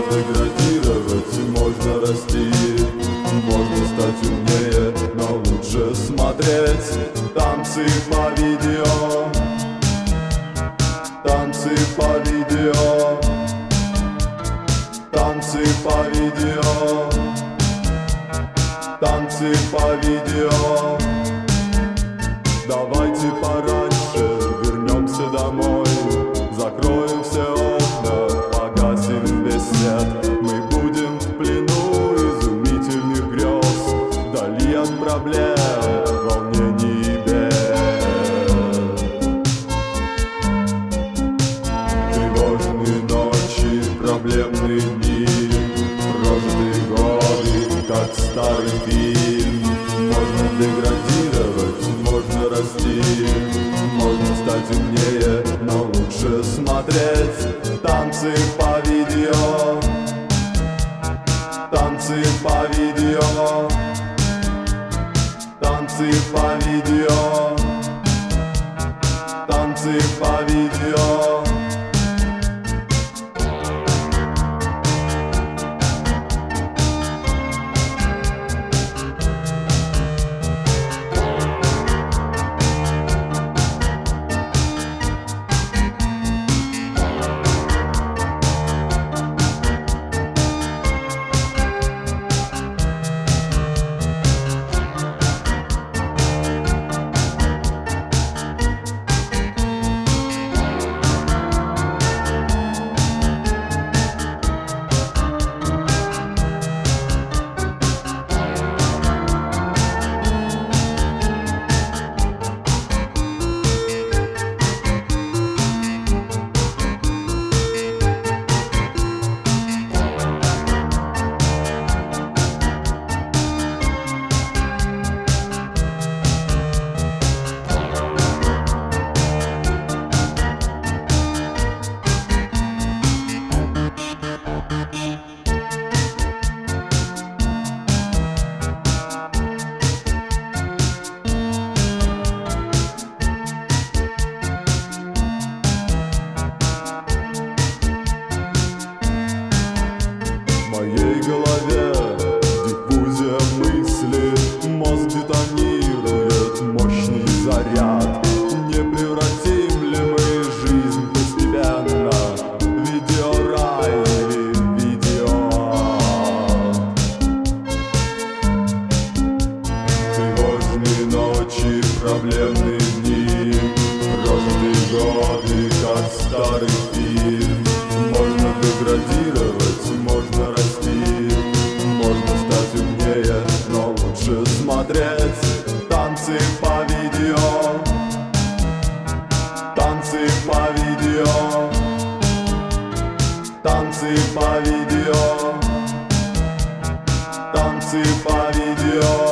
деградировать, можно расти, можно стать умнее, но лучше смотреть танцы по видео, танцы по видео, танцы по видео, танцы по видео. Давайте пораньше вернемся домой, закроем все окна, погасим весь свет. Мы будем в плену изумительных грез, вдали от проблем, волнений и бед. Тревожные ночи, проблемные дни, прожитые годы, как старый фильм. Можно деградировать, можно расти, можно стать умнее, но лучше смотреть танцы по видео, танцы по видео, танцы по видео, танцы по видео. В моей голове диффузия мысли, мозг детонирует мощный заряд. Не превратим ли мы жизнь постепенно в видеорай или видеоад? Тревожные ночи, проблемные дни, прожитые годы, как старый фильм. Можно деградировать, можно расти, можно стать умнее, но лучше смотреть танцы по видео, танцы по видео, танцы по видео, танцы по видео.